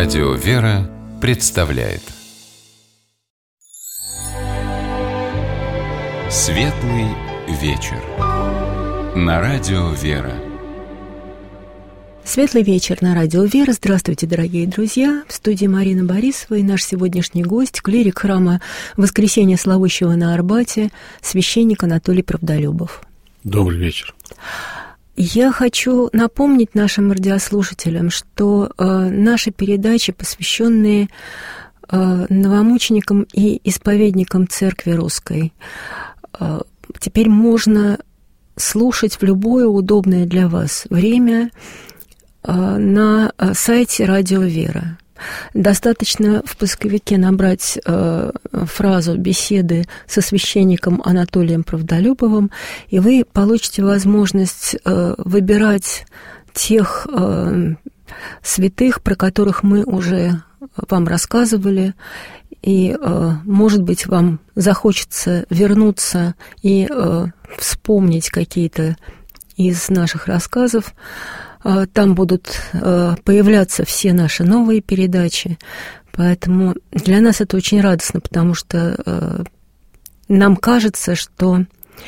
Радио «Вера» представляет Светлый вечер на Радио «Вера». Светлый вечер на Радио «Вера». Здравствуйте, дорогие друзья. В студии Марина Борисова и наш сегодняшний гость, клирик храма Воскресения Славущего на Арбате, священник Анатолий Правдолюбов. Добрый вечер. Я хочу напомнить нашим радиослушателям, что наши передачи, посвященные новомученикам и исповедникам Церкви Русской, теперь можно слушать в любое удобное для вас время на сайте Радио «Вера». Достаточно в поисковике набрать фразу «беседы со священником Анатолием Правдолюбовым», и вы получите возможность выбирать тех святых, про которых мы уже вам рассказывали, и, может быть, вам захочется вернуться и вспомнить какие-то из наших рассказов. Там будут появляться все наши новые передачи, поэтому для нас это очень радостно, потому что нам кажется, что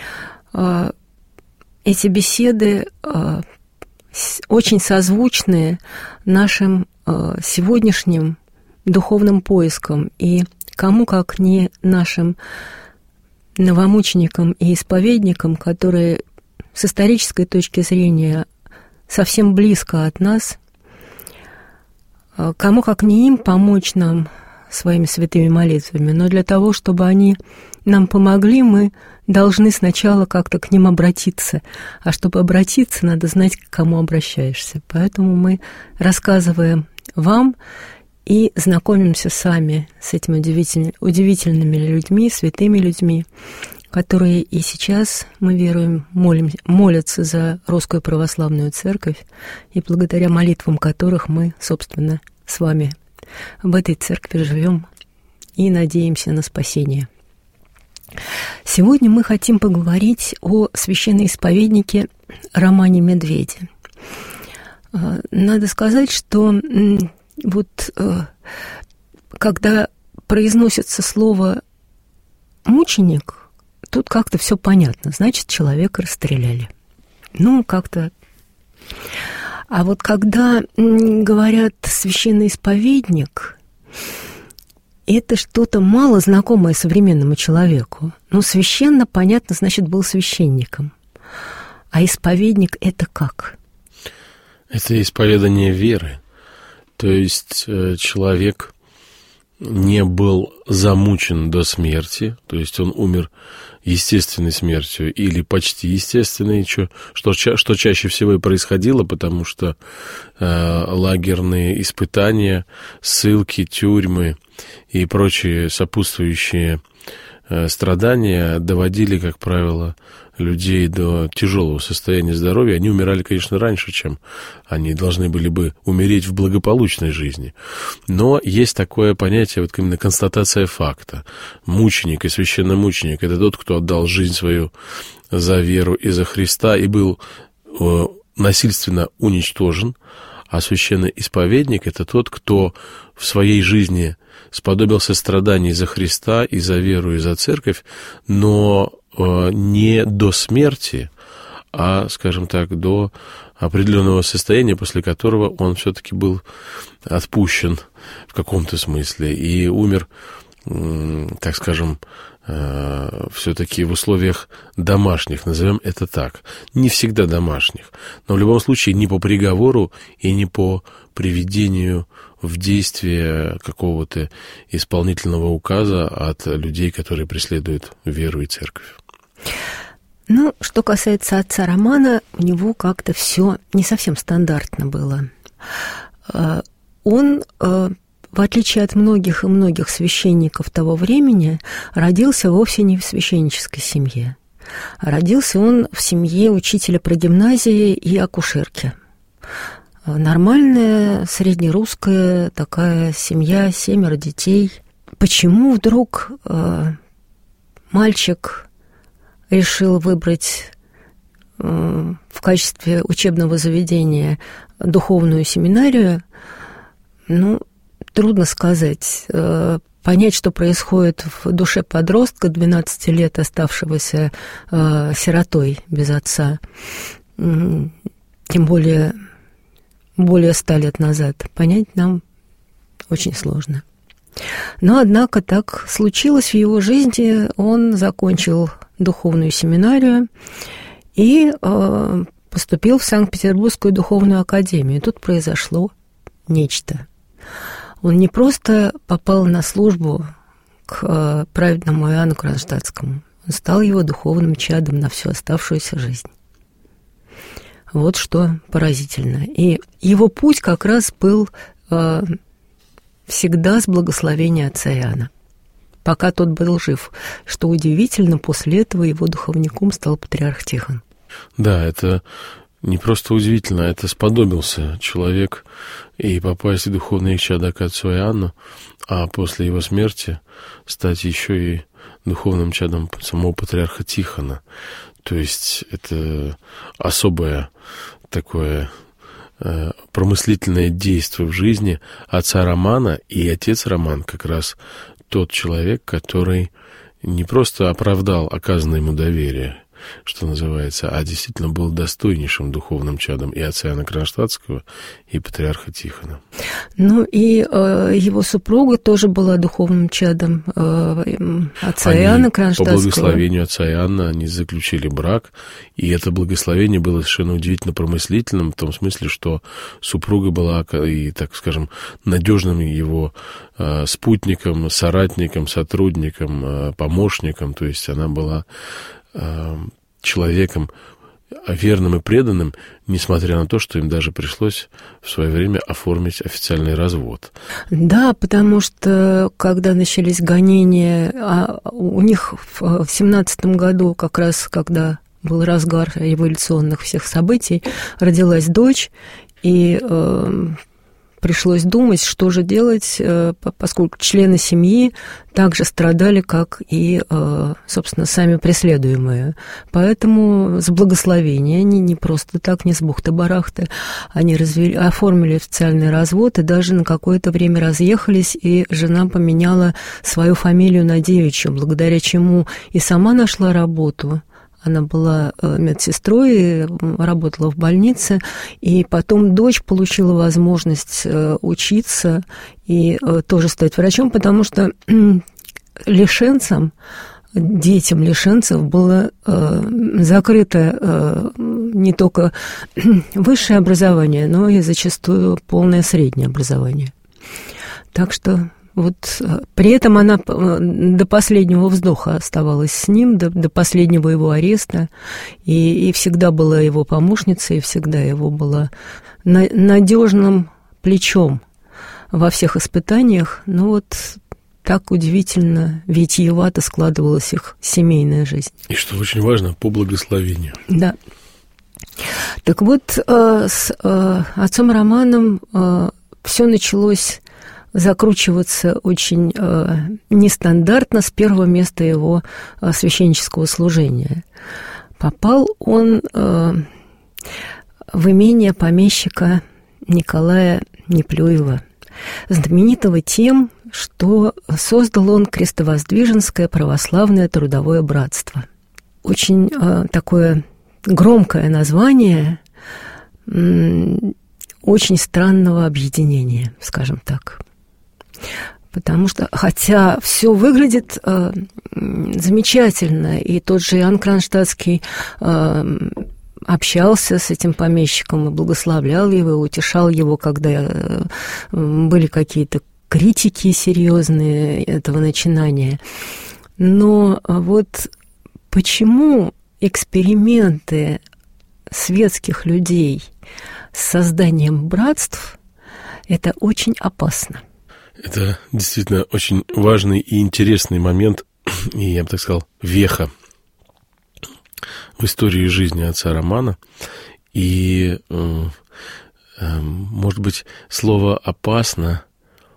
эти беседы очень созвучны нашим сегодняшним духовным поискам, и кому как не нашим новомученикам и исповедникам, которые с исторической точки зрения совсем близко от нас, кому как не им помочь нам своими святыми молитвами, но для того, чтобы они нам помогли, мы должны сначала как-то к ним обратиться. А чтобы обратиться, надо знать, к кому обращаешься. Поэтому мы рассказываем вам и знакомимся сами с этими удивительными людьми, святыми людьми, которые и сейчас, мы веруем, молятся за Русскую Православную Церковь, и благодаря молитвам которых мы, собственно, с вами в этой церкви живем и надеемся на спасение. Сегодня мы хотим поговорить о священноисповеднике Романе Медведе. Надо сказать, что когда произносится слово «мученик», тут как-то все понятно. Значит, человека расстреляли. Как-то. А вот когда говорят «священноисповедник», это что-то мало знакомое современному человеку. Священно, понятно, значит, был священником. А исповедник – это как? Это исповедание веры. То есть человек не был замучен до смерти, то есть он умер естественной смертью или почти естественной, что чаще всего и происходило, потому что лагерные испытания, ссылки, тюрьмы и прочие сопутствующие страдания доводили, как правило, людей до тяжелого состояния здоровья. Они умирали, конечно, раньше, чем они должны были бы умереть в благополучной жизни. Но есть такое понятие, именно констатация факта. Мученик и священномученик – это тот, кто отдал жизнь свою за веру и за Христа и был насильственно уничтожен. А священный исповедник – это тот, кто в своей жизни сподобился страданий за Христа и за веру и за церковь, но не до смерти, а, скажем так, до определенного состояния, после которого он все-таки был отпущен в каком-то смысле и умер, так скажем, все-таки в условиях домашних, назовем это так. Не всегда домашних, но в любом случае не по приговору и не по приведению в действие какого-то исполнительного указа от людей, которые преследуют веру и церковь. Что касается отца Романа, у него как-то все не совсем стандартно было. Он, в отличие от многих и многих священников того времени, родился вовсе не в священнической семье. Родился он в семье учителя прогимназии и акушерки. Нормальная, среднерусская такая семья, 7 детей. Почему вдруг мальчик решил выбрать в качестве учебного заведения духовную семинарию, трудно сказать. Понять, что происходит в душе подростка, 12 лет оставшегося сиротой без отца, тем более 100 лет назад, понять нам очень сложно. Но, однако, так случилось в его жизни. Он закончил духовную семинарию и поступил в Санкт-Петербургскую духовную академию. И тут произошло нечто. Он не просто попал на службу к праведному Иоанну Кронштадтскому, он стал его духовным чадом на всю оставшуюся жизнь. Вот что поразительно. И его путь как раз был всегда с благословения отца Иоанна, пока тот был жив. Что удивительно, после этого его духовником стал патриарх Тихон. Да, это не просто удивительно, это сподобился человек и попасть в духовные чада к отцу Иоанну, а после его смерти стать еще и духовным чадом самого патриарха Тихона. То есть это особое такое промыслительное действие в жизни отца Романа, и отец Роман как раз тот человек, который не просто оправдал оказанное ему доверие, что называется, а действительно был достойнейшим духовным чадом и отца Иоанна Кронштадтского, и патриарха Тихона. Ну и его супруга тоже была духовным чадом отца Иоанна Кронштадтского. По благословению отца Иоанна они заключили брак, и это благословение было совершенно удивительно промыслительным, в том смысле, что супруга была, и, так скажем, надежным его спутником, соратником, сотрудником, помощником, то есть она была человеком верным и преданным, несмотря на то, что им даже пришлось в свое время оформить официальный развод. Да, потому что, когда начались гонения, у них в 17 году, как раз когда был разгар революционных всех событий, родилась дочь, и пришлось думать, что же делать, поскольку члены семьи также страдали, как и, собственно, сами преследуемые. Поэтому с благословения они не просто так, не с бухты-барахты, они оформили официальный развод и даже на какое-то время разъехались, и жена поменяла свою фамилию на девичью, благодаря чему и сама нашла работу. Она была медсестрой, работала в больнице, и потом дочь получила возможность учиться и тоже стать врачом, потому что лишенцам, детям лишенцев было закрыто не только высшее образование, но и зачастую полное среднее образование. Так что вот при этом она до последнего вздоха оставалась с ним, до последнего его ареста, и всегда была его помощницей, и всегда его была надежным плечом во всех испытаниях. Но вот так удивительно, витиевато складывалась их семейная жизнь. И что очень важно, по благословению. Да. Так вот, с отцом Романом все началось закручиваться очень нестандартно с первого места его священнического служения. Попал он в имение помещика Николая Неплюева, знаменитого тем, что создал он Крестовоздвиженское православное трудовое братство. Очень такое громкое название очень странного объединения, скажем так. Потому что, хотя все выглядит замечательно, и тот же Иоанн Кронштадтский общался с этим помещиком и благословлял его, и утешал его, когда были какие-то критики серьезные этого начинания. Но вот почему эксперименты светских людей с созданием братств – это очень опасно? Это действительно очень важный и интересный момент, и, я бы так сказал, веха в истории жизни отца Романа. И, может быть, слово «опасно»,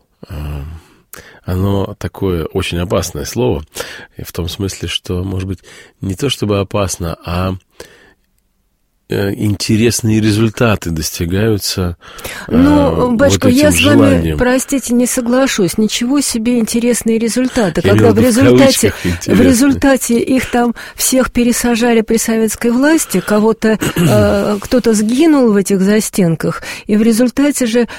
оно такое очень опасное слово, в том смысле, что, может быть, не то чтобы опасно, а интересные результаты достигаются. Батюшка, вот этим я с вами, желанием. простите, не соглашусь. Ничего себе интересные результаты. Я Когда имел в виду в результате их там всех пересажали при советской власти, кого-то кто-то сгинул в этих застенках, и в результате же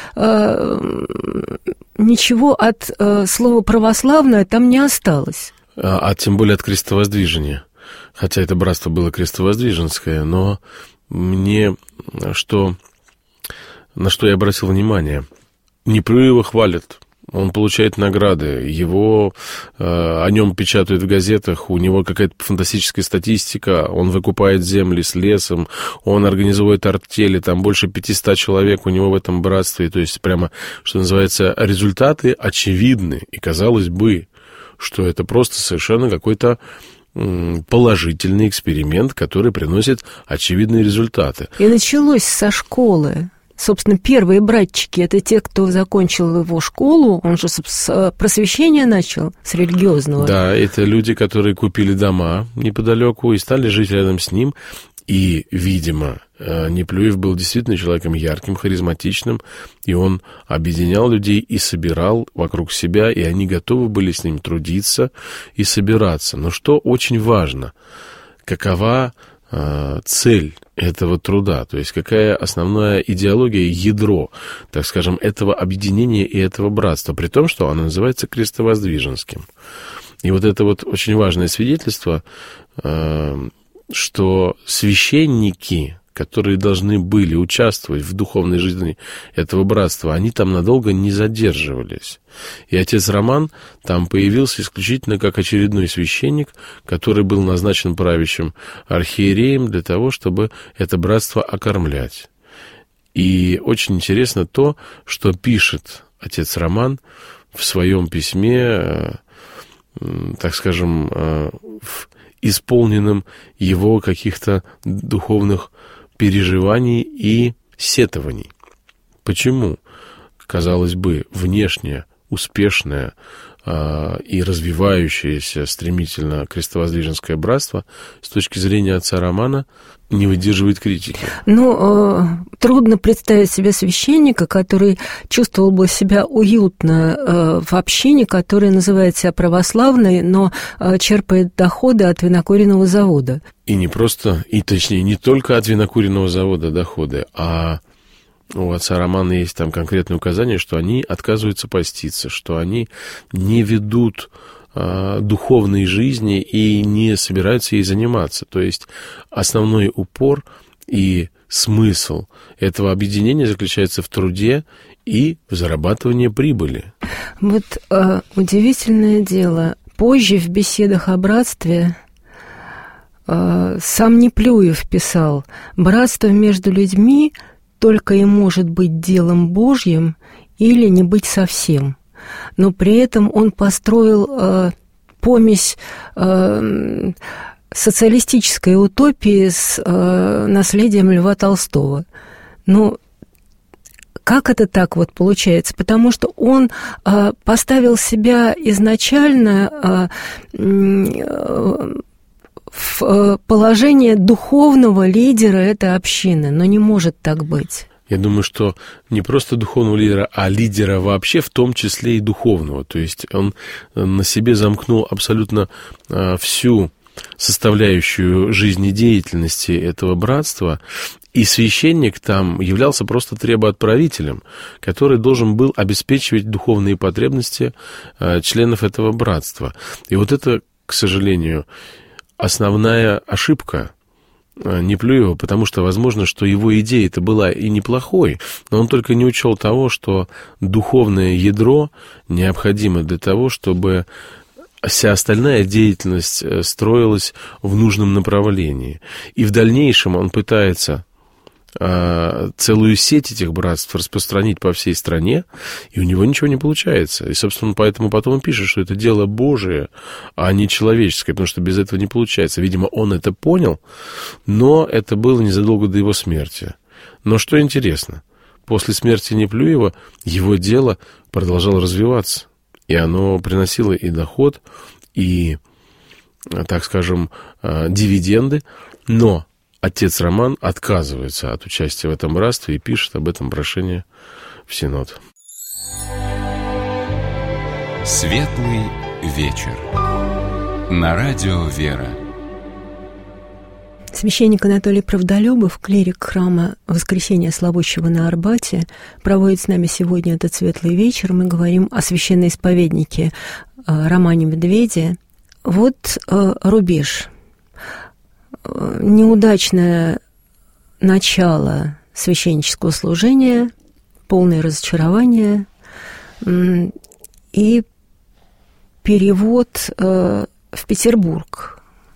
ничего от слова «православное» там не осталось. А тем более от крестовоздвижения. Хотя это братство было крестовоздвиженское, но на что я обратил внимание, Неплюева хвалят, он получает награды, о нем печатают в газетах, у него какая-то фантастическая статистика, он выкупает земли с лесом, он организует артели, там больше 500 человек у него в этом братстве, то есть прямо, что называется, результаты очевидны, и казалось бы, что это просто совершенно какой-то положительный эксперимент, который приносит очевидные результаты. И началось со школы. Собственно, первые братчики — это те, кто закончил его школу, он же с просвещения начал, с религиозного. Да, это люди, которые купили дома неподалеку и стали жить рядом с ним. И, видимо, Неплюев был действительно человеком ярким, харизматичным, и он объединял людей и собирал вокруг себя, и они готовы были с ним трудиться и собираться. Но что очень важно, какова цель этого труда, то есть какая основная идеология, ядро, так скажем, этого объединения и этого братства, при том, что оно называется крестовоздвиженским. И вот это вот очень важное свидетельство, что священники, которые должны были участвовать в духовной жизни этого братства, они там надолго не задерживались. И отец Роман там появился исключительно как очередной священник, который был назначен правящим архиереем для того, чтобы это братство окормлять. И очень интересно то, что пишет отец Роман в своем письме, так скажем, исполненным его каких-то духовных переживаний и сетований. Почему, казалось бы, внешне успешное и развивающееся стремительно крестовоздвиженское братство с точки зрения отца Романа не выдерживает критики? Трудно представить себе священника, который чувствовал бы себя уютно в общине, которая называет себя православной, но черпает доходы от винокуренного завода. И не только от винокуренного завода доходы, а у отца Романа есть там конкретное указание, что они отказываются поститься, что они не ведут духовной жизни и не собираются ей заниматься. То есть основной упор и смысл этого объединения заключается в труде и в зарабатывании прибыли. Вот удивительное дело. Позже в беседах о братстве сам Неплюев писал: «Братство между людьми только и может быть делом Божьим или не быть совсем». Но при этом он построил помесь социалистической утопии с наследием Льва Толстого. Как это так вот получается? Потому что он поставил себя изначально в положение духовного лидера этой общины, но не может так быть. Я думаю, что не просто духовного лидера, а лидера вообще, в том числе и духовного. То есть он на себе замкнул абсолютно всю составляющую жизнедеятельности этого братства, и священник там являлся просто требоотправителем, который должен был обеспечивать духовные потребности членов этого братства. И вот это, к сожалению, основная ошибка Неплюева, потому что, возможно, что его идея-то была и неплохой, но он только не учел того, что духовное ядро необходимо для того, чтобы вся остальная деятельность строилась в нужном направлении. И в дальнейшем он пытается целую сеть этих братств распространить по всей стране, и у него ничего не получается. И, собственно, поэтому потом он пишет, что это дело Божие, а не человеческое, потому что без этого не получается. Видимо, он это понял, но это было незадолго до его смерти. Но что интересно, после смерти Неплюева его дело продолжало развиваться, и оно приносило и доход, и, так скажем, дивиденды, но отец Роман отказывается от участия в этом братстве и пишет об этом прошение в Синод. Светлый вечер. На радио «Вера». Священник Анатолий Правдолюбов, клирик храма Воскресения Славущего на Арбате, проводит с нами сегодня этот светлый вечер. Мы говорим о священноисповеднике Романе Медведе. Вот рубеж. Неудачное начало священнического служения, полное разочарование и перевод в Петербург,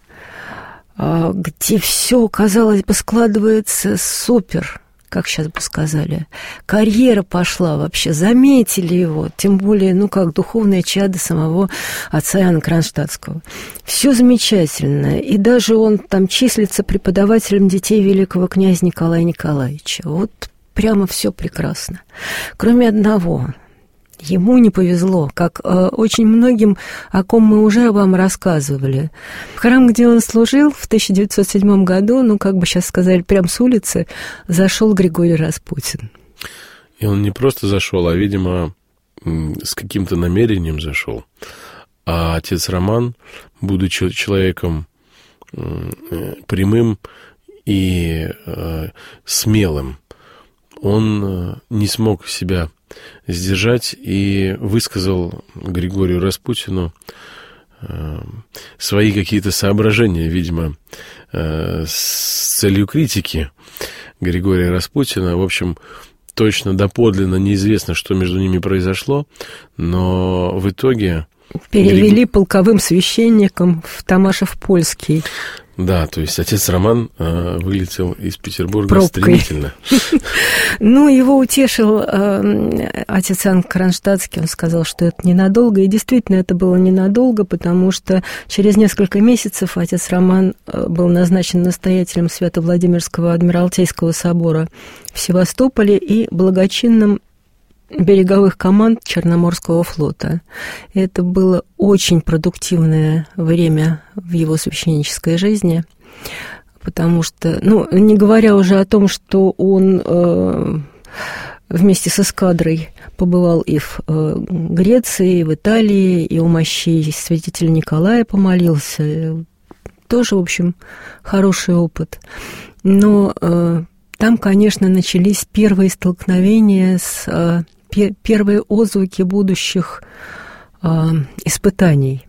где все, казалось бы, складывается супер, как сейчас бы сказали. Карьера пошла вообще, заметили его, тем более, как духовное чадо самого отца Иоанна Кронштадтского. Все замечательно, и даже он там числится преподавателем детей великого князя Николая Николаевича. Вот прямо все прекрасно. Кроме одного. Ему не повезло, как очень многим, о ком мы уже вам рассказывали. В храм, где он служил, в 1907 году, как бы сейчас сказали, прямо с улицы, зашел Григорий Распутин. И он не просто зашел, а, видимо, с каким-то намерением зашел. А отец Роман, будучи человеком прямым и смелым, он не смог себя сдержать и высказал Григорию Распутину свои какие-то соображения, видимо, с целью критики Григория Распутина. В общем, точно доподлинно неизвестно, что между ними произошло, но в итоге... Перевели полковым священником в Томашев-Польский. Да, то есть отец Роман вылетел из Петербурга стремительно. Его утешил отец Иоанн Кронштадтский, он сказал, что это ненадолго, и действительно это было ненадолго, потому что через несколько месяцев отец Роман был назначен настоятелем Свято-Владимирского Адмиралтейского собора в Севастополе и благочинным береговых команд Черноморского флота. Это было очень продуктивное время в его священнической жизни, потому что, не говоря уже о том, что он вместе с эскадрой побывал и в Греции, и в Италии, и у мощей святителя Николая помолился. Тоже, в общем, хороший опыт. Но там, конечно, начались первые столкновения с... первые отзвуки будущих испытаний.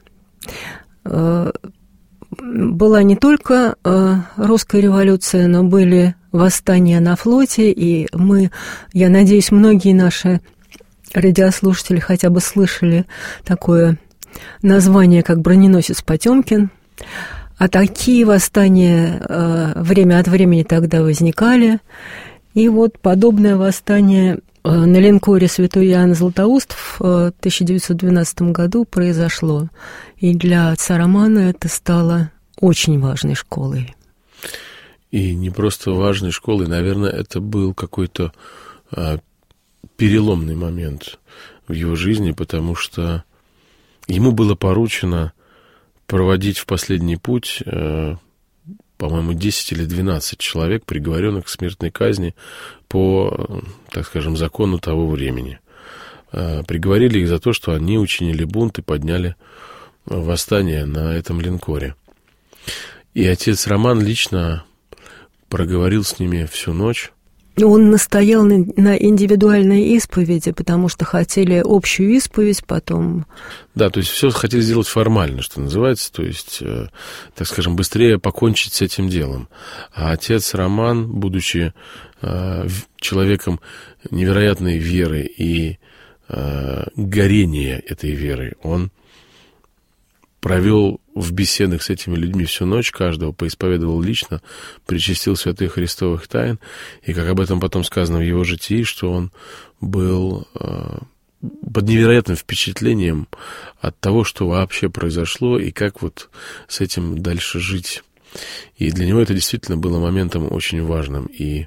Была не только русская революция, но были восстания на флоте, и я надеюсь, многие наши радиослушатели хотя бы слышали такое название, как броненосец Потемкин. А такие восстания время от времени тогда возникали. И вот подобное восстание на линкоре «Святой Иоанн Златоуст» в 1912 году произошло. И для отца Романа это стало очень важной школой. И не просто важной школой, наверное, это был какой-то переломный момент в его жизни, потому что ему было поручено проводить в последний путь, по-моему, 10 или 12 человек, приговоренных к смертной казни по, так скажем, закону того времени. Приговорили их за то, что они учинили бунт и подняли восстание на этом линкоре. И отец Роман лично проговорил с ними всю ночь. Он настоял на индивидуальной исповеди, потому что хотели общую исповедь потом. Да, то есть все хотели сделать формально, что называется, то есть, так скажем, быстрее покончить с этим делом. А отец Роман, будучи человеком невероятной веры и горения этой веры, он провел в беседах с этими людьми всю ночь, каждого поисповедовал лично, причастил святых христовых тайн, и, как об этом потом сказано в его житии, что он был под невероятным впечатлением от того, что вообще произошло, и как вот с этим дальше жить. И для него это действительно было моментом очень важным и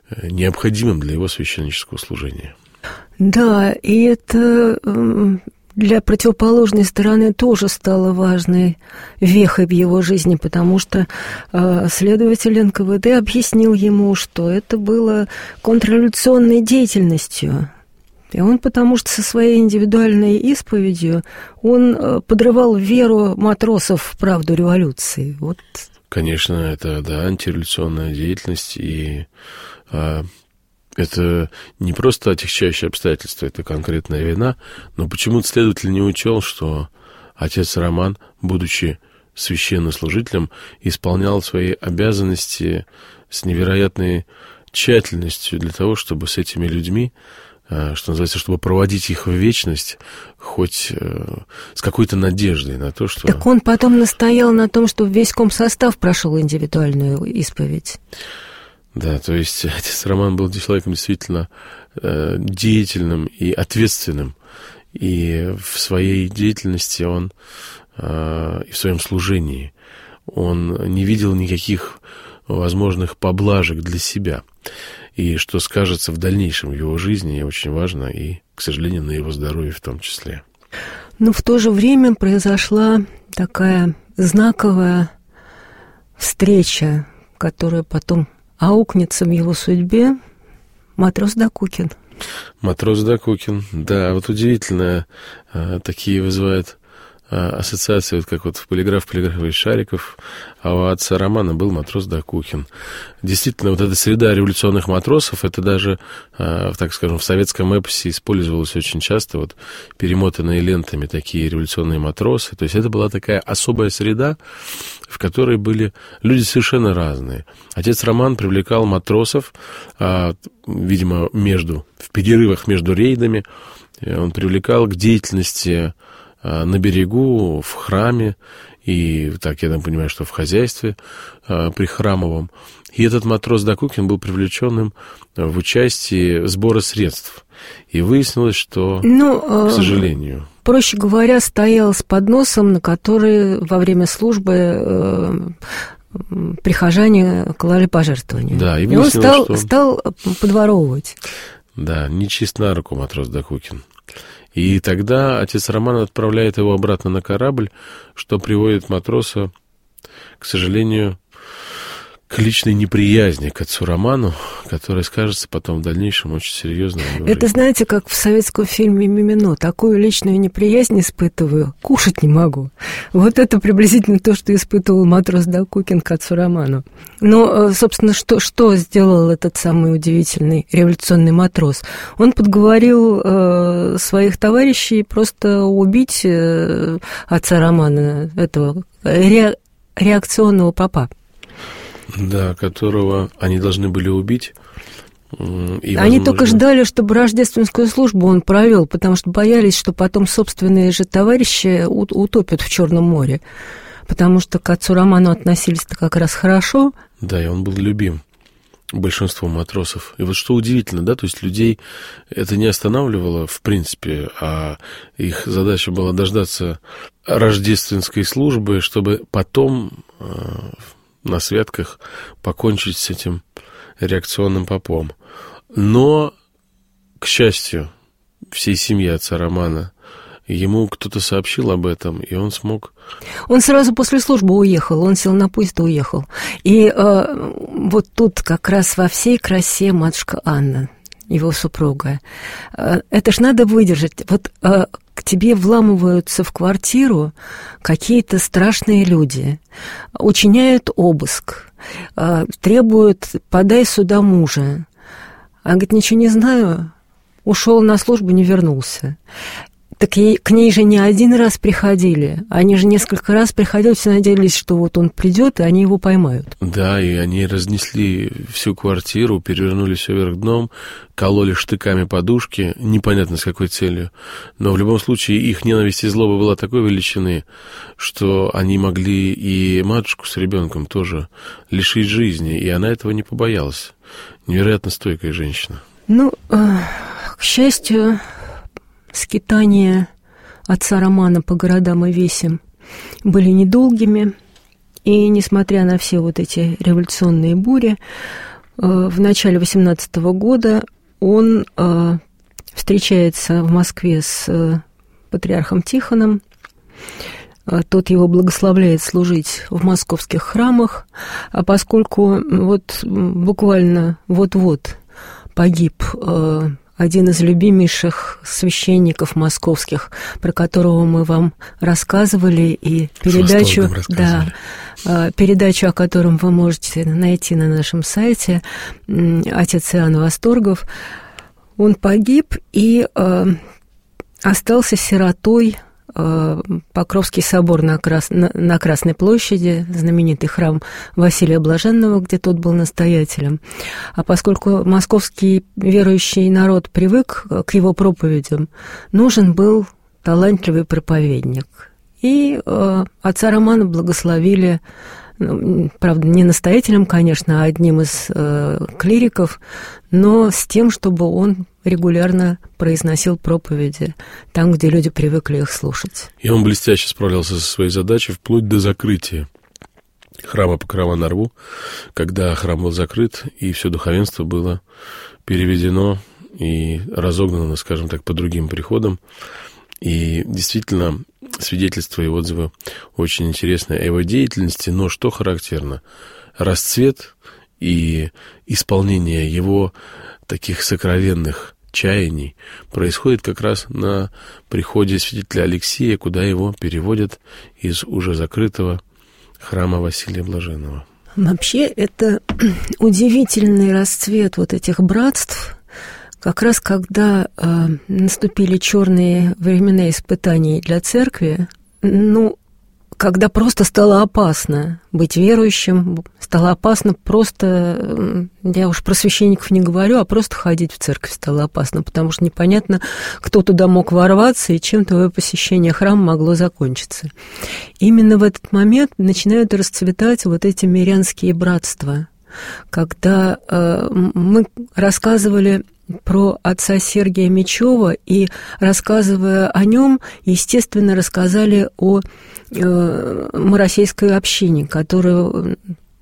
необходимым для его священнического служения. Да, и это... для противоположной стороны тоже стало важной вехой в его жизни, потому что следователь НКВД объяснил ему, что это было контрреволюционной деятельностью. И он, потому что со своей индивидуальной исповедью, он подрывал веру матросов в правду революции. Вот. Конечно, это, да, антиреволюционная деятельность, и это не просто отягчающие обстоятельства, это конкретная вина, но почему-то следователь не учел, что отец Роман, будучи священнослужителем, исполнял свои обязанности с невероятной тщательностью для того, чтобы с этими людьми, что называется, чтобы проводить их в вечность, хоть с какой-то надеждой на то, что... Так он потом настоял на том, что весь комсостав прошел индивидуальную исповедь. Да, то есть отец Роман был человеком действительно деятельным и ответственным, и в своей деятельности он, и в своем служении, он не видел никаких возможных поблажек для себя. И что скажется в дальнейшем в его жизни, очень важно, и, к сожалению, на его здоровье в том числе. Но в то же время произошла такая знаковая встреча, которая потом аукнется в его судьбе. Матрос Докукин. Матрос Докукин, да, вот удивительно, такие вызывают ассоциации, вот как вот в полиграф из шариков, а у отца Романа был матрос Докукин. Действительно, вот эта среда революционных матросов, это даже, так скажем, в советском эпосе использовалось очень часто, вот перемотанные лентами такие революционные матросы. То есть это была такая особая среда, в которой были люди совершенно разные. Отец Роман привлекал матросов, видимо, в перерывах между рейдами, он привлекал к деятельности на берегу, в храме, и, так я понимаю, что в хозяйстве прихрамовом. И этот матрос Докукин был привлеченным в участие сбора средств. И выяснилось, что, к сожалению... Проще говоря, стоял с подносом, на который во время службы прихожане клали пожертвования. Да, и он стал подворовывать. Да, нечист на руку матрос Докукин. И тогда отец Роман отправляет его обратно на корабль, что приводит матроса, к сожалению, к личной неприязни к отцу Роману, которая скажется потом в дальнейшем очень серьезно. Это, знаете, как в советском фильме «Мимино». Такую личную неприязнь испытываю, кушать не могу. Вот это приблизительно то, что испытывал матрос Докукин к отцу Роману. Но, собственно, что сделал этот самый удивительный революционный матрос? Он подговорил своих товарищей просто убить отца Романа, этого реакционного попа. Да, которого они должны были убить. И, они только ждали, чтобы рождественскую службу он провел, потому что боялись, что потом собственные же товарищи утопят в Черном море. Потому что к отцу Роману относились-то как раз хорошо. Да, и он был любим большинством матросов. И вот что удивительно, да, то есть людей это не останавливало в принципе, а их задача была дождаться рождественской службы, чтобы потом на святках покончить с этим реакционным попом. Но, к счастью, всей семьи отца Романа, ему кто-то сообщил об этом, и он смог... Он сразу после службы уехал, он сел на поезд и уехал. И вот тут как раз во всей красе матушка Анна, его супруга. Это ж надо выдержать. Вот к тебе вламываются в квартиру какие-то страшные люди, учиняют обыск, требуют «подай сюда мужа». Она говорит, ничего не знаю, ушел на службу, не вернулся. Так к ней же не один раз приходили. Они же несколько раз приходили, все надеялись, что вот он придет, и они его поймают. Да, и они разнесли всю квартиру, перевернули все вверх дном, кололи штыками подушки, непонятно с какой целью. Но в любом случае их ненависть и злоба была такой величины, что они могли и матушку с ребенком тоже лишить жизни, и она этого не побоялась. Невероятно стойкая женщина. Ну, к счастью, скитания отца Романа по городам и весям были недолгими, и несмотря на все вот эти революционные бури, в начале 18 года он встречается в Москве с патриархом Тихоном. Тот его благословляет служить в московских храмах, а поскольку вот буквально вот-вот погиб один из любимейших священников московских, про которого мы вам рассказывали, и передачу, передачу, о котором вы можете найти на нашем сайте, отец Иоанн Восторгов, он погиб и остался сиротой. Покровский собор на Красной площади, знаменитый храм Василия Блаженного, где тот был настоятелем. А поскольку московский верующий народ привык к его проповедям, нужен был талантливый проповедник. И отца Романа благословили, правда, не настоятелем, конечно, а одним из клириков, но с тем, чтобы он регулярно произносил проповеди там, где люди привыкли их слушать. И он блестяще справлялся со своей задачей вплоть до закрытия храма Покрова на Рву, когда храм был закрыт, и все духовенство было переведено и разогнано, скажем так, по другим приходам. И действительно, свидетельства и отзывы очень интересные о его деятельности, но что характерно? Расцвет и исполнение его таких сокровенных чаяний происходит как раз на приходе святителя Алексия, куда его переводят из уже закрытого храма Василия Блаженного. Вообще, это удивительный расцвет вот этих братств, как раз когда наступили черные времена испытаний для церкви, когда просто стало опасно быть верующим, стало опасно просто, я уж про священников не говорю, а просто ходить в церковь стало опасно, потому что непонятно, кто туда мог ворваться и чем твое посещение храма могло закончиться. Именно в этот момент начинают расцветать вот эти мирянские братства, когда мы рассказывали про отца Сергия Мечева, и, рассказывая о нем, естественно, рассказали о Моросейской общине, которую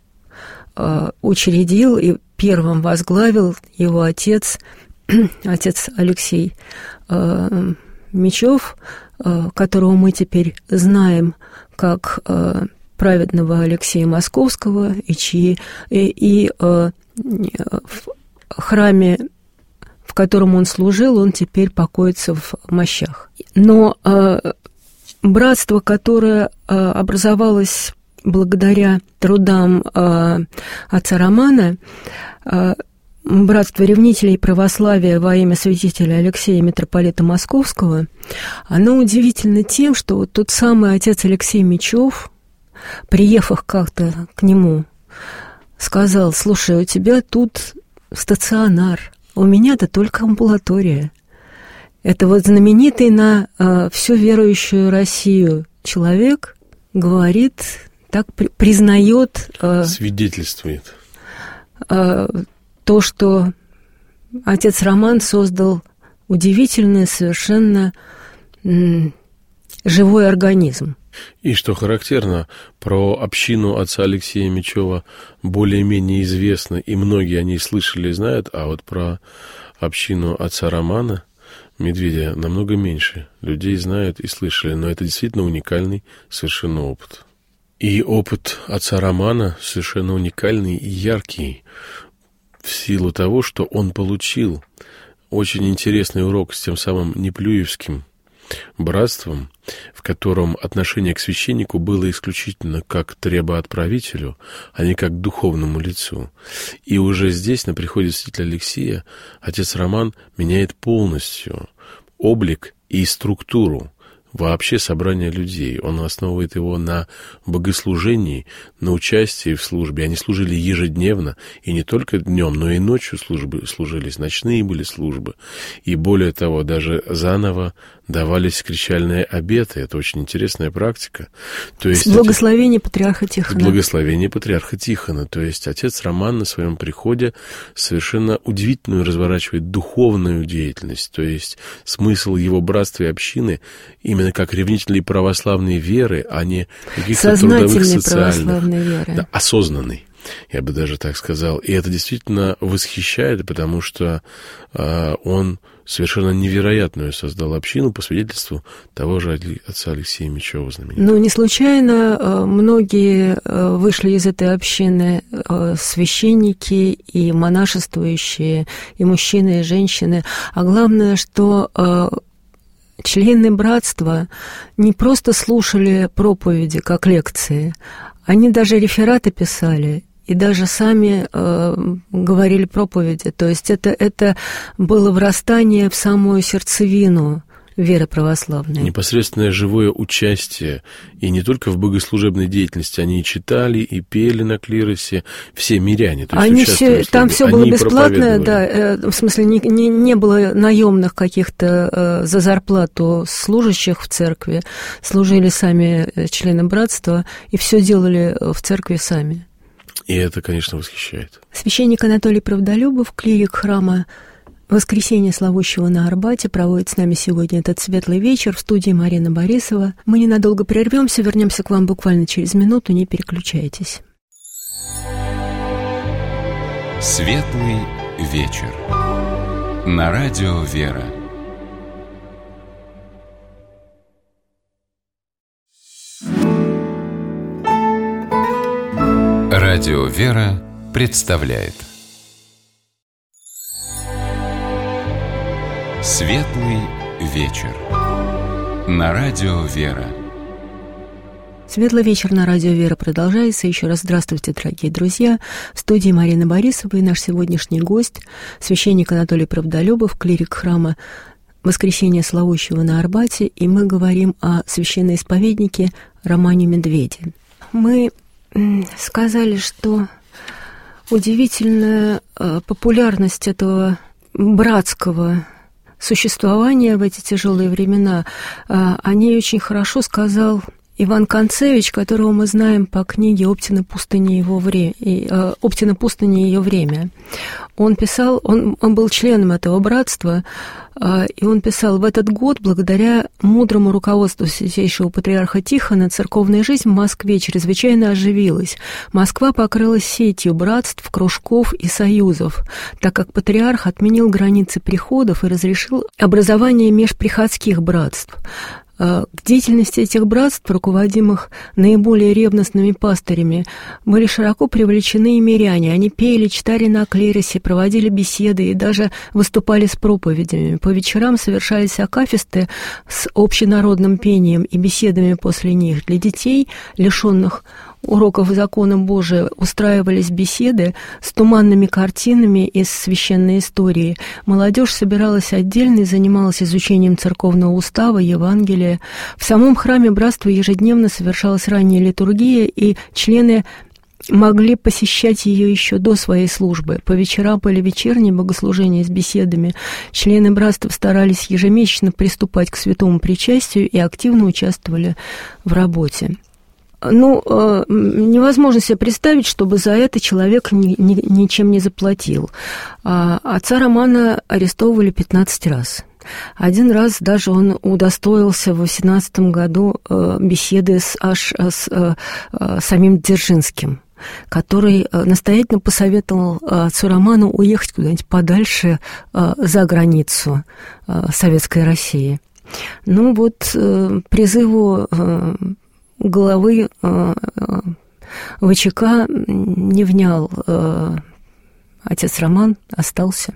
учредил и первым возглавил его отец Алексей Мечев, которого мы теперь знаем как праведного Алексея Московского, и в храме, в котором он служил, он теперь покоится в мощах. Но братство, которое образовалось благодаря трудам отца Романа, братство ревнителей православия во имя святителя Алексея митрополита Московского, оно удивительно тем, что вот тот самый отец Алексей Мечев, приехав как-то к нему, сказал: слушай, у тебя тут стационар, у меня-то только амбулатория. Это вот знаменитый на всю верующую Россию человек говорит, так признает... свидетельствует. То, что отец Роман создал удивительный совершенно живой организм. И что характерно, про общину отца Алексея Мечева более-менее известно, и многие о ней слышали и знают, а вот про общину отца Романа Медведя намного меньше людей знают и слышали, но это действительно уникальный совершенно опыт. И опыт отца Романа совершенно уникальный и яркий в силу того, что он получил очень интересный урок с тем самым неплюевским братством, в котором отношение к священнику было исключительно как к требоотправителю, а не как к духовному лицу. И уже здесь, на приходе святителя Алексия, отец Роман меняет полностью облик и структуру вообще собрания людей. Он основывает его на богослужении, на участии в службе. Они служили ежедневно, и не только днем, но и ночью служились, ночные были службы. И более того, даже заново давались крещальные обеты. Это очень интересная практика. То есть благословение патриарха Тихона. Благословение патриарха Тихона. То есть отец Роман на своем приходе совершенно удивительную разворачивает духовную деятельность. То есть смысл его братства и общины именно как ревнителей православной веры, а не каких-то трудовых, социальных. Веры. Да, осознанный. я бы даже так сказал. И это действительно восхищает, потому что он совершенно невероятную создал общину, по свидетельству того же отца Алексея Мечева знаменитого. Ну, не случайно многие вышли из этой общины священники и монашествующие, и мужчины, и женщины. А главное, что члены братства не просто слушали проповеди, как лекции, они даже рефераты писали и даже сами говорили проповеди. То есть это было врастание в самую сердцевину веры православной. Непосредственное живое участие, и не только в богослужебной деятельности, они и читали, и пели на клиросе, все миряне. То есть они все, там все было бесплатное, да, в смысле не было наемных каких-то за зарплату служащих в церкви, служили сами члены братства, и все делали в церкви сами. И это, конечно, восхищает. Священник Анатолий Правдолюбов, клирик храма Воскресения Славущего на Арбате, проводит с нами сегодня этот светлый вечер в студии Марина Борисова. Мы ненадолго прервемся, вернемся к вам буквально через минуту, не переключайтесь. Светлый вечер. На радио «Вера». Радио «Вера» представляет Светлый вечер. На радио «Вера». Светлый вечер на радио «Вера» продолжается. Еще раз здравствуйте, дорогие друзья. В студии Марина Борисова и наш сегодняшний гость, священник Анатолий Правдолюбов, клирик храма Воскресения Славущего на Арбате. И мы говорим о священноисповеднике Романе Медведе. Мы сказали, что удивительная популярность этого братского существования в эти тяжелые времена, о ней очень хорошо сказал Иван Концевич, которого мы знаем по книге «Оптина пустыни и ее время». Он писал, он был членом этого братства, и он писал: в этот год, благодаря мудрому руководству святейшего патриарха Тихона, церковная жизнь в Москве чрезвычайно оживилась. Москва покрылась сетью братств, кружков и союзов, так как патриарх отменил границы приходов и разрешил образование межприходских братств. К деятельности этих братств, руководимых наиболее ревностными пастырями, были широко привлечены и миряне. Они пели, читали на клиросе, проводили беседы и даже выступали с проповедями. По вечерам совершались акафисты с общенародным пением и беседами после них. Для детей, лишенных уроков закона Божия, устраивались беседы с туманными картинами из священной истории. Молодежь собиралась отдельно и занималась изучением церковного устава, Евангелия. В самом храме братства ежедневно совершалась ранняя литургия, и члены могли посещать ее еще до своей службы. По вечерам были вечерние богослужения с беседами. Члены братства старались ежемесячно приступать к святому причастию и активно участвовали в работе. Невозможно себе представить, чтобы за это человек ничем не заплатил. Отца Романа арестовывали 15 раз. Один раз даже он удостоился в 18 году беседы с самим Дзержинским, который настоятельно посоветовал отцу Роману уехать куда-нибудь подальше за границу Советской России. Призыву главы ВЧК не внял отец Роман, остался.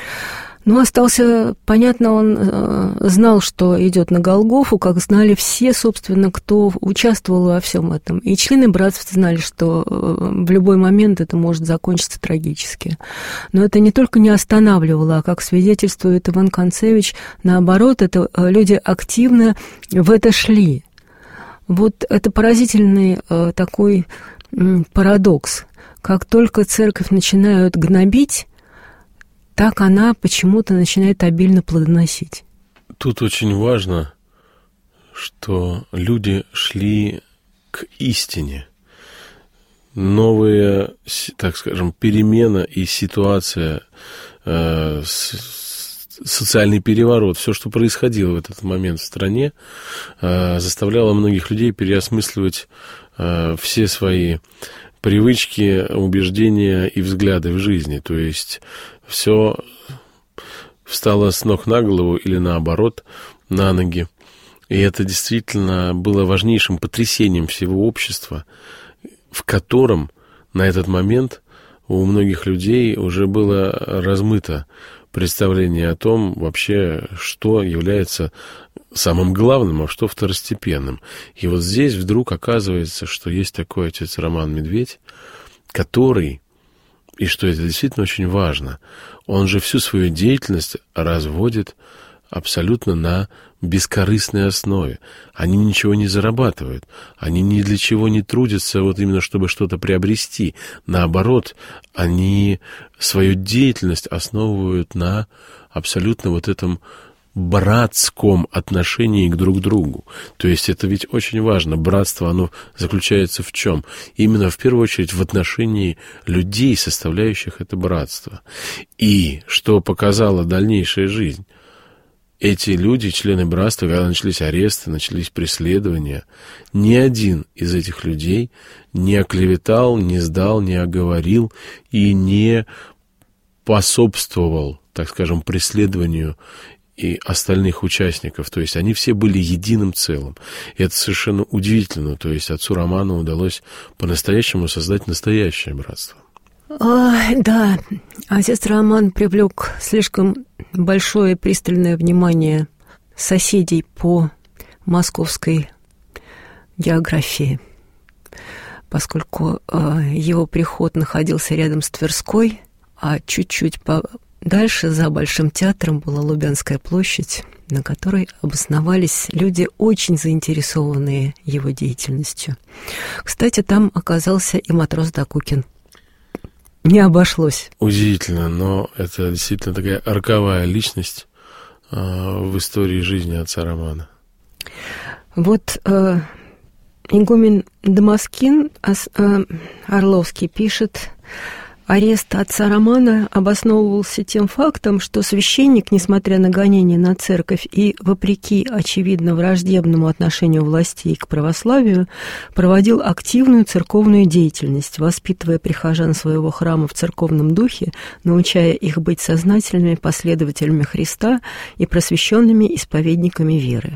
Понятно, он знал, что идет на Голгофу, как знали все, собственно, кто участвовал во всем этом. И члены братства знали, что в любой момент это может закончиться трагически. Но это не только не останавливало, а, как свидетельствует Иван Концевич, наоборот, это люди активно в это шли. Это поразительный такой парадокс. Как только церковь начинают гнобить, так она почему-то начинает обильно плодоносить. Тут очень важно, что люди шли к истине. Новая, так скажем, перемена и ситуация, социальный переворот, все, что происходило в этот момент в стране, заставляло многих людей переосмысливать все свои привычки, убеждения и взгляды в жизни. То есть все встало с ног на голову или наоборот, на ноги. И это действительно было важнейшим потрясением всего общества, в котором на этот момент у многих людей уже было размыто представление о том вообще, что является самым главным, а что второстепенным. И вот здесь вдруг оказывается, что есть такой отец Роман Медведь, который, и что это действительно очень важно, он же всю свою деятельность разводит абсолютно на бескорыстной основе. Они ничего не зарабатывают, они ни для чего не трудятся, вот именно чтобы что-то приобрести. Наоборот, они свою деятельность основывают на абсолютно вот этом братском отношении к друг другу. То есть это ведь очень важно. Братство, оно заключается в чем? Именно в первую очередь в отношении людей, составляющих это братство. И что показала дальнейшая жизнь? Эти люди, члены братства, когда начались аресты, начались преследования, ни один из этих людей не оклеветал, не сдал, не оговорил и не способствовал, так скажем, преследованию и остальных участников. То есть они все были единым целым. И это совершенно удивительно. То есть отцу Роману удалось по-настоящему создать настоящее братство. Да, отец Роман привлек слишком большое пристальное внимание соседей по московской географии, поскольку его приход находился рядом с Тверской, а чуть-чуть дальше, за Большим театром, была Лубянская площадь, на которой обосновались люди, очень заинтересованные его деятельностью. Кстати, там оказался и матрос Докукин. Не обошлось. Удивительно, но это действительно такая роковая личность в истории жизни отца Романа. Вот игумен Дамаскин Орловский пишет: арест отца Романа обосновывался тем фактом, что священник, несмотря на гонения на церковь и вопреки очевидно враждебному отношению властей к православию, проводил активную церковную деятельность, воспитывая прихожан своего храма в церковном духе, научая их быть сознательными последователями Христа и просвещенными исповедниками веры.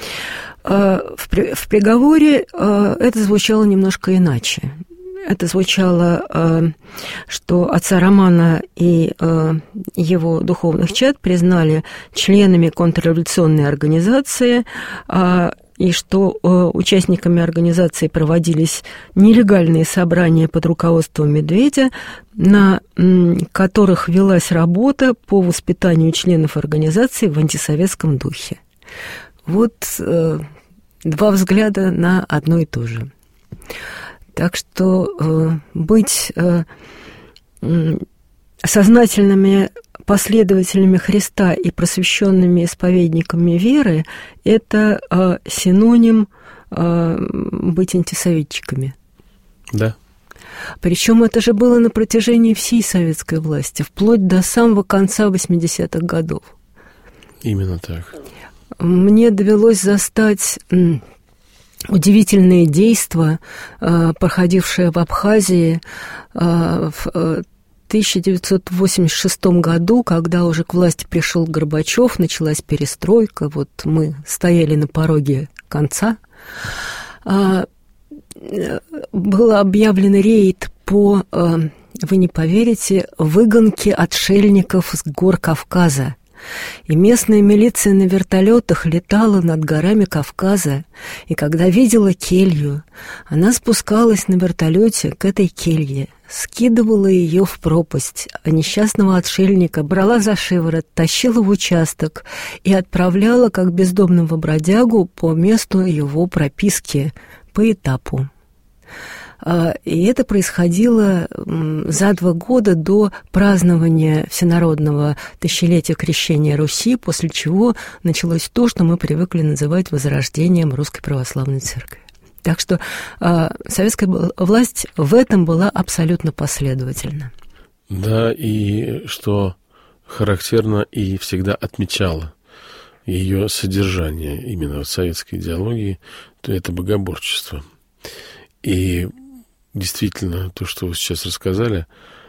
В приговоре это звучало немножко иначе. Это звучало, что отца Романа и его духовных чад признали членами контрреволюционной организации, и что участниками организации проводились нелегальные собрания под руководством Медведя, на которых велась работа по воспитанию членов организации в антисоветском духе. Вот два взгляда на одно и то же. Так что быть сознательными последователями Христа и просвещенными исповедниками веры – это синоним быть антисоветчиками. Да. Причем это же было на протяжении всей советской власти, вплоть до самого конца 80-х годов. Именно так. Мне довелось застать удивительные действия, проходившие в Абхазии в 1986 году, когда уже к власти пришел Горбачев, началась перестройка, вот мы стояли на пороге конца. Был объявлен рейд по, вы не поверите, выгонке отшельников с гор Кавказа. И местная милиция на вертолетах летала над горами Кавказа, и когда видела келью, она спускалась на вертолете к этой келье, скидывала ее в пропасть, а несчастного отшельника брала за шиворот, тащила в участок и отправляла как бездомного бродягу по месту его прописки, по этапу. И это происходило за 2 года до празднования всенародного тысячелетия крещения Руси, после чего началось то, что мы привыкли называть возрождением Русской Православной Церкви. Так что советская власть в этом была абсолютно последовательна. Да, и что характерно и всегда отмечало ее содержание именно в советской идеологии, то это богоборчество. И действительно, то, что вы сейчас рассказали,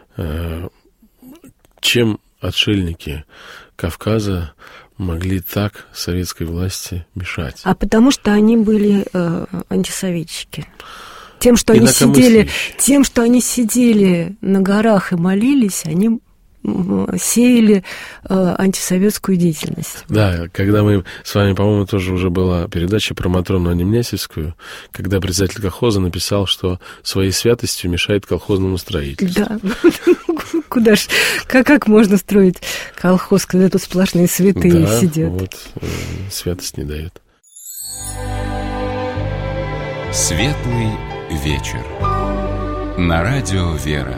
чем отшельники Кавказа могли так советской власти мешать? А потому что они были антисоветчики. Тем, что они сидели на горах и молились, они сеяли антисоветскую деятельность. Да, когда мы с вами, по-моему, тоже уже была передача про Матрону Анемнясевскую, когда председатель колхоза написал, что своей святостью мешает колхозному строительству. Да, куда ж, как можно строить колхоз, когда тут сплошные святые сидят? Вот, святость не дает. Светлый вечер. На радио «Вера».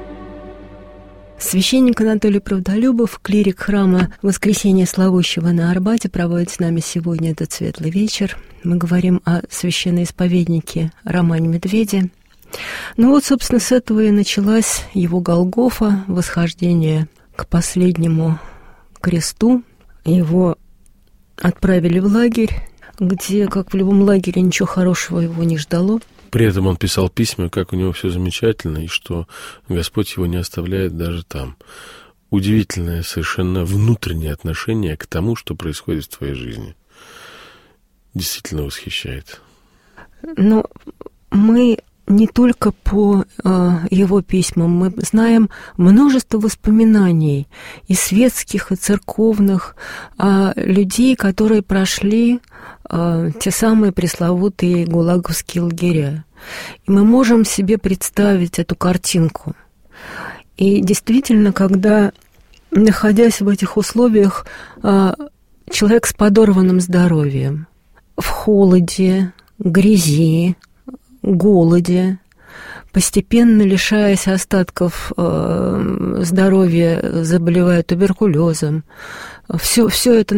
Священник Анатолий Правдолюбов, клирик храма Воскресения Славущего на Арбате, проводит с нами сегодня этот светлый вечер. Мы говорим о священноисповеднике Романе Медведе. Ну вот, собственно, с этого и началась его Голгофа, восхождение к последнему кресту. Его отправили в лагерь, где, как в любом лагере, ничего хорошего его не ждало. При этом он писал письма, как у него все замечательно, и что Господь его не оставляет даже там. Удивительное совершенно внутреннее отношение к тому, что происходит в твоей жизни. Действительно восхищает. Но мы не только по его письмам, мы знаем множество воспоминаний и светских, и церковных, людей, которые прошли те самые пресловутые гулаговские лагеря. И мы можем себе представить эту картинку. И действительно, когда, находясь в этих условиях, человек с подорванным здоровьем, в холоде, грязи, голоде, постепенно лишаясь остатков здоровья, заболевает туберкулезом, все это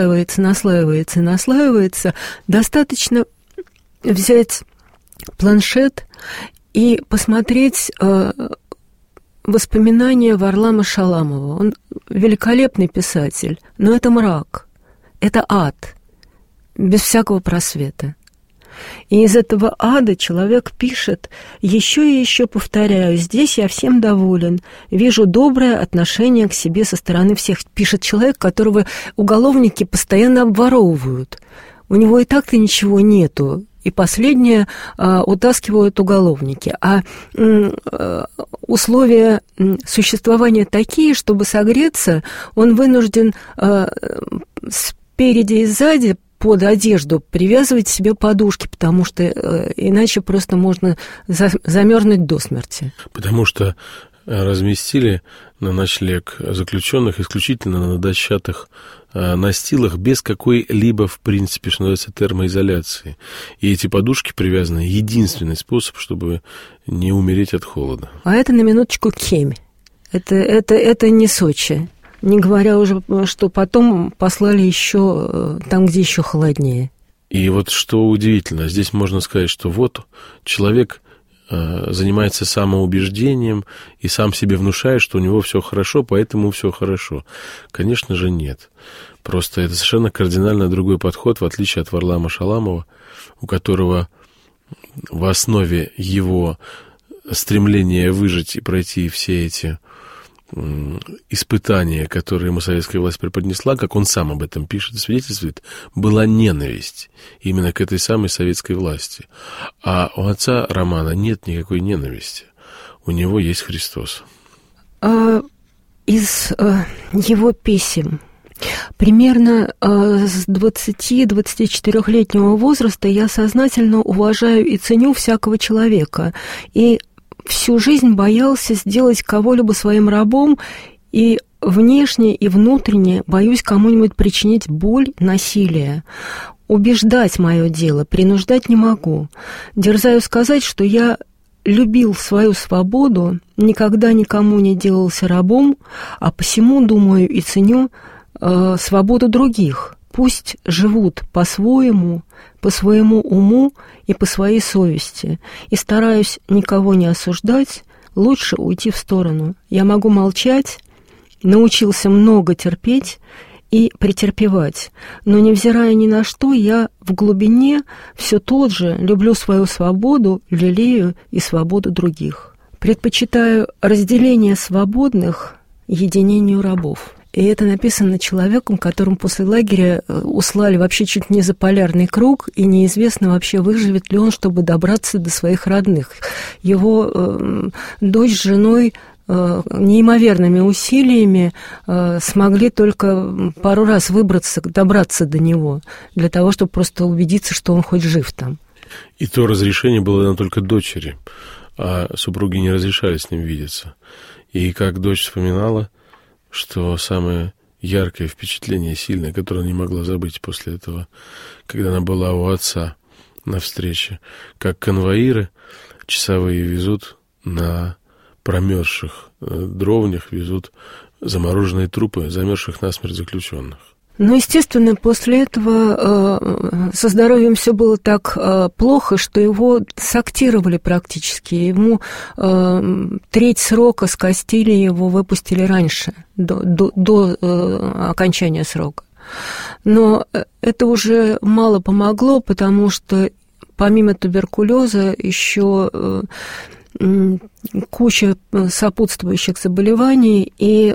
наслаивается. Достаточно взять планшет и посмотреть воспоминания Варлама Шаламова. Он великолепный писатель, но это мрак, это ад, без всякого просвета. И из этого ада человек пишет: еще и еще повторяю, здесь я всем доволен, вижу доброе отношение к себе со стороны всех. Пишет человек, которого уголовники постоянно обворовывают. У него и так-то ничего нету, и последнее утаскивают уголовники. А условия существования такие, чтобы согреться, он вынужден спереди и сзади под одежду привязывать себе подушки, потому что иначе просто можно замерзнуть до смерти. Потому что разместили на ночлег заключенных исключительно на дощатых настилах без какой-либо, в принципе, что называется, термоизоляции. И эти подушки привязаны — единственный способ, чтобы не умереть от холода. А это, на минуточку, Кемь. Это не Сочи. Не говоря уже, что потом послали еще там, где еще холоднее. И вот что удивительно, здесь можно сказать, что вот человек занимается самоубеждением и сам себе внушает, что у него все хорошо, поэтому все хорошо. Конечно же, нет. Просто это совершенно кардинально другой подход, в отличие от Варлама Шаламова, у которого в основе его стремления выжить и пройти все эти испытания, которые ему советская власть преподнесла, как он сам об этом пишет и свидетельствует, была ненависть именно к этой самой советской власти. А у отца Романа нет никакой ненависти. У него есть Христос. Из его писем примерно с 20-24-летнего возраста я сознательно уважаю и ценю всякого человека. И всю жизнь боялся сделать кого-либо своим рабом, и внешне и внутренне боюсь кому-нибудь причинить боль, насилие. Убеждать мое дело, принуждать не могу. Дерзаю сказать, что я любил свою свободу, никогда никому не делался рабом, а посему думаю и ценю свободу других. Пусть живут по-своему, по своему уму и по своей совести. И стараюсь никого не осуждать, лучше уйти в сторону. Я могу молчать, научился много терпеть и претерпевать. Но, невзирая ни на что, я в глубине все тот же, люблю свою свободу, лелею и свободу других. Предпочитаю разделение свободных единению рабов. И это написано человеком, которому после лагеря услали вообще чуть не за полярный круг, и неизвестно вообще, выживет ли он, чтобы добраться до своих родных. Его дочь с женой неимоверными усилиями смогли только пару раз добраться до него, для того, чтобы просто убедиться, что он хоть жив там. И то разрешение было дано только дочери, а супруги не разрешали с ним видеться. И как дочь вспоминала, что самое яркое впечатление, сильное, которое она не могла забыть после этого, когда она была у отца на встрече, как конвоиры часовые везут на промерзших дровнях, везут замороженные трупы замерзших насмерть заключенных. Ну, естественно, после этого со здоровьем все было так плохо, что его сактировали практически. Ему треть срока скостили, его выпустили раньше, до окончания срока. Но это уже мало помогло, потому что помимо туберкулеза еще куча сопутствующих заболеваний, и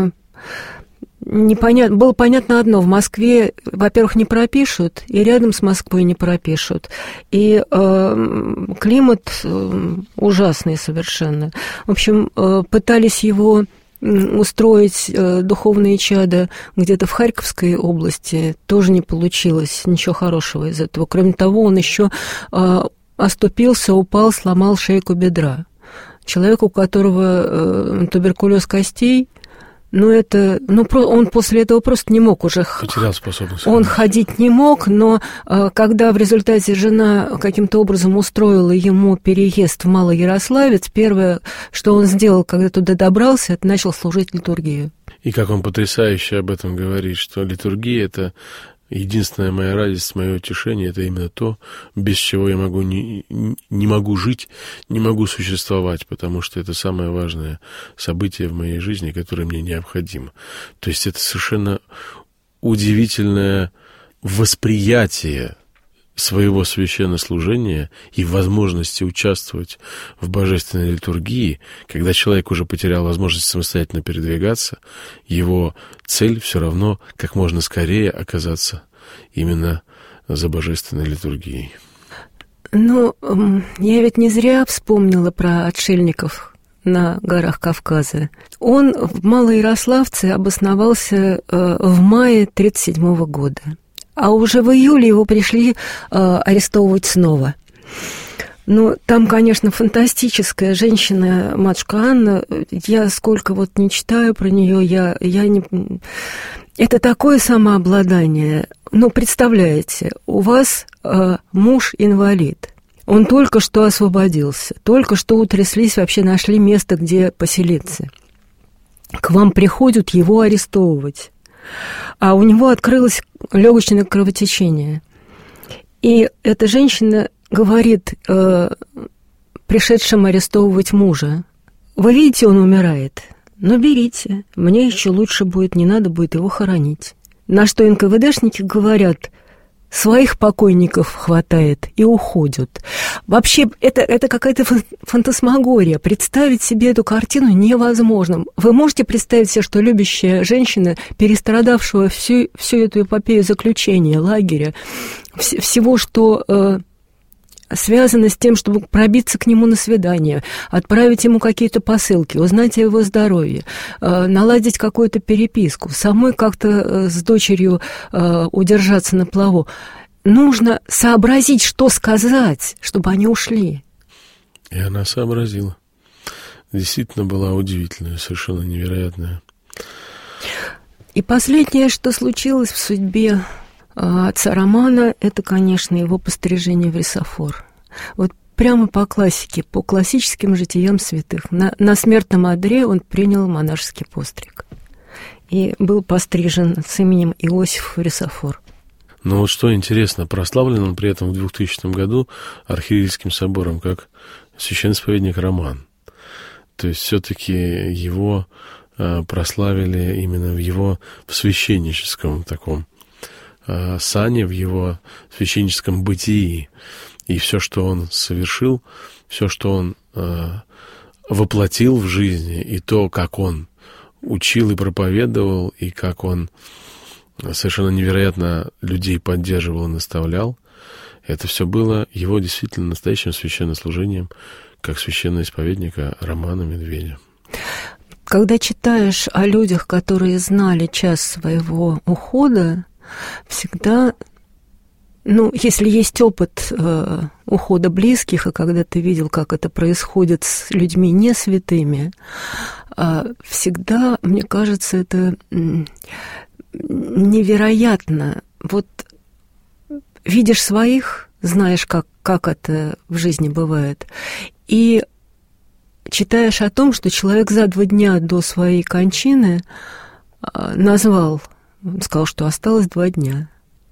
было понятно одно: в Москве, во-первых, не пропишут, и рядом с Москвой не пропишут. И климат ужасный совершенно. В общем, пытались его устроить духовные чада где-то в Харьковской области, тоже не получилось ничего хорошего из этого. Кроме того, он еще оступился, упал, сломал шейку бедра. Человек, у которого туберкулез костей, он после этого просто не мог уже... Потерял способность. Он ходить не мог, но когда в результате жена каким-то образом устроила ему переезд в Малоярославец, первое, что он сделал, когда туда добрался, это начал служить литургию. И как он потрясающе об этом говорит, что литургия — это единственная моя радость, мое утешение, это именно то, без чего я не могу жить, не могу существовать, потому что это самое важное событие в моей жизни, которое мне необходимо. То есть это совершенно удивительное восприятие своего священнослужения и возможности участвовать в божественной литургии, когда человек уже потерял возможность самостоятельно передвигаться, его цель все равно как можно скорее оказаться именно за божественной литургией. Ну, я ведь не зря вспомнила про отшельников на горах Кавказа. Он в Малоярославце обосновался в мае 1937 года. А уже в июле его пришли арестовывать снова. Ну, там, конечно, фантастическая женщина, матушка Анна. Я сколько вот не читаю про нее, я не... Это такое самообладание. Ну, представляете, у вас муж инвалид. Он только что освободился, только что утряслись, вообще нашли место, где поселиться. К вам приходят его арестовывать. А у него открылось легочное кровотечение. И эта женщина говорит пришедшим арестовывать мужа: вы видите, он умирает, но берите, мне еще лучше будет, не надо будет его хоронить. На что НКВДшники говорят: своих покойников хватает, и уходят. Вообще, это какая-то фантасмагория. Представить себе эту картину невозможно. Вы можете представить себе, что любящая женщина, перестрадавшая всю эту эпопею заключения, лагеря, всего, что связано с тем, чтобы пробиться к нему на свидание, отправить ему какие-то посылки, узнать о его здоровье, наладить какую-то переписку, самой как-то с дочерью удержаться на плаву. Нужно сообразить, что сказать, чтобы они ушли. И она сообразила. Действительно была удивительная, совершенно невероятная. И последнее, что случилось в судьбе отца Романа, это, конечно, его пострижение в рисофор. Вот прямо по классике, по классическим житиям святых. На смертном одре он принял монашеский постриг и был пострижен с именем Иосиф в рисофор. Но вот что интересно, прославлен он при этом в 2000 году Архиерейским собором как священноисповедник Роман. То есть все-таки его прославили именно в священническом таком сане, в его священническом бытии. И все, что он совершил, все, что он воплотил в жизни, и то, как он учил и проповедовал, и как он совершенно невероятно людей поддерживал и наставлял, это все было его действительно настоящим священнослужением, как священноисповедника Романа Медведя. Когда читаешь о людях, которые знали час своего ухода, всегда, если есть опыт ухода близких, и когда ты видел, как это происходит с людьми не святыми, всегда, мне кажется, это невероятно. Вот видишь своих, знаешь, как это в жизни бывает, и читаешь о том, что человек за 2 дня до своей кончины сказал, что осталось 2 дня.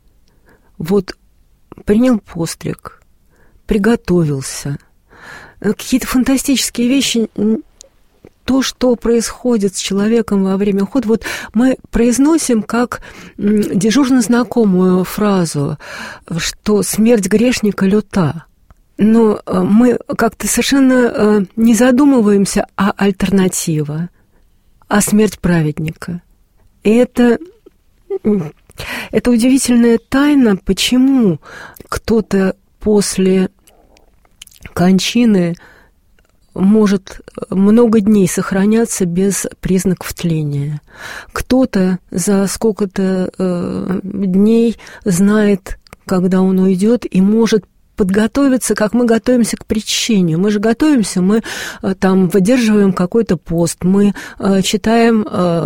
Вот принял постриг, приготовился. Какие-то фантастические вещи, то, что происходит с человеком во время ухода. Вот мы произносим как дежурно знакомую фразу, что смерть грешника люта. Но мы как-то совершенно не задумываемся о альтернативе, о смерть праведника. И это удивительная тайна, почему кто-то после кончины может много дней сохраняться без признаков тления. Кто-то за сколько-то дней знает, когда он уйдет, и может подготовиться, как мы готовимся к причащению. Мы же готовимся, мы там выдерживаем какой-то пост, мы читаем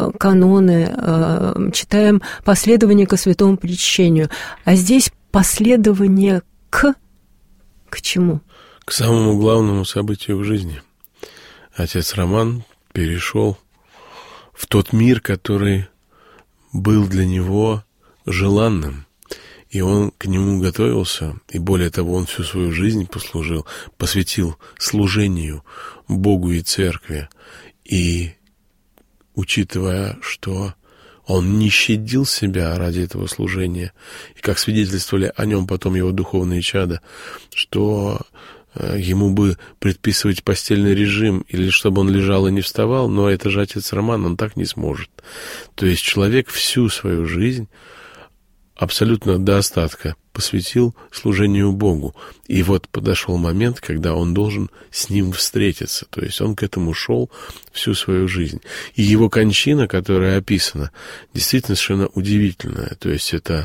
каноны, читаем последование ко святому причащению. А здесь последование к чему? К самому главному событию в жизни. Отец Роман перешел в тот мир, который был для него желанным. И он к нему готовился, и более того, он всю свою жизнь посвятил служению Богу и Церкви. И учитывая, что он не щадил себя ради этого служения, и как свидетельствовали о нем потом его духовные чада, что ему бы предписывать постельный режим, или чтобы он лежал и не вставал, но это же отец Роман, он так не сможет. То есть человек всю свою жизнь абсолютно до остатка посвятил служению Богу. И вот подошел момент, когда он должен с ним встретиться. То есть он к этому шел всю свою жизнь. И его кончина, которая описана, действительно совершенно удивительная. То есть это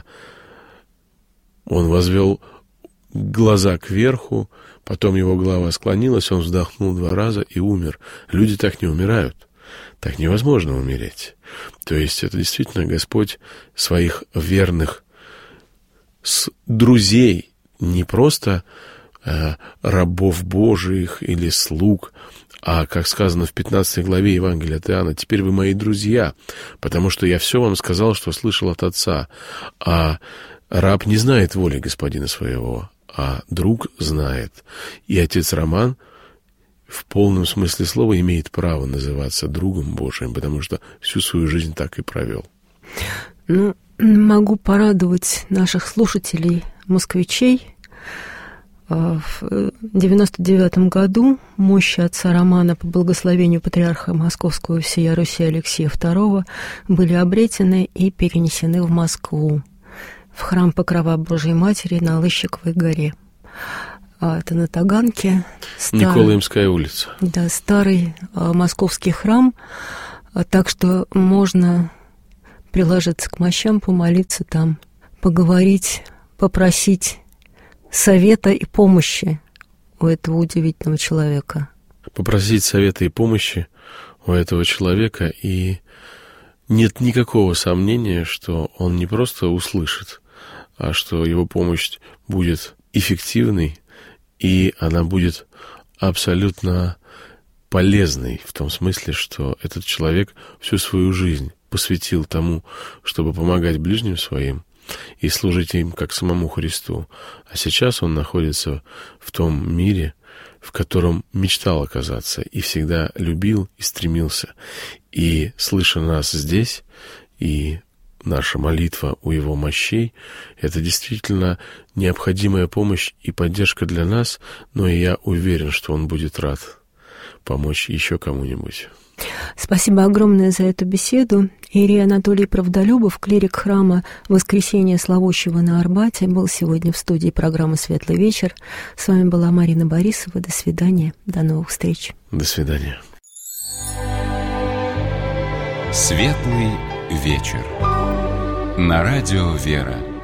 он возвел глаза кверху, потом его голова склонилась, он вздохнул 2 раза и умер. Люди так не умирают. Так невозможно умереть. То есть это действительно Господь своих верных друзей, не просто рабов Божиих или слуг, а, как сказано в 15 главе Евангелия от Иоанна, «Теперь вы мои друзья, потому что я все вам сказал, что слышал от Отца». А раб не знает воли господина своего, а друг знает. И отец Роман в полном смысле слова имеет право называться другом Божиим, потому что всю свою жизнь так и провел. Могу порадовать наших слушателей, москвичей. В 99 году мощи отца Романа по благословению патриарха Московского всея Руси Алексея II были обретены и перенесены в Москву, в храм Покрова Божией Матери на Лыщиковой горе. Это на Таганке. Николаемская улица. Да, старый московский храм, так что можно приложиться к мощам, помолиться там, поговорить, попросить совета и помощи у этого удивительного человека. Попросить совета и помощи у этого человека, и нет никакого сомнения, что он не просто услышит, а что его помощь будет эффективной, и она будет абсолютно полезной, в том смысле, что этот человек всю свою жизнь посвятил тому, чтобы помогать ближним своим и служить им как самому Христу. А сейчас он находится в том мире, в котором мечтал оказаться и всегда любил и стремился. И, слыша нас здесь, и наша молитва у его мощей — это действительно необходимая помощь и поддержка для нас, но и я уверен, что он будет рад помочь еще кому-нибудь. Спасибо огромное за эту беседу. Иерей Анатолий Правдолюбов, клирик храма Воскресения Славущего на Арбате, был сегодня в студии программы «Светлый вечер». С вами была Марина Борисова. До свидания. До новых встреч. До свидания. «Светлый вечер» на радио «Вера».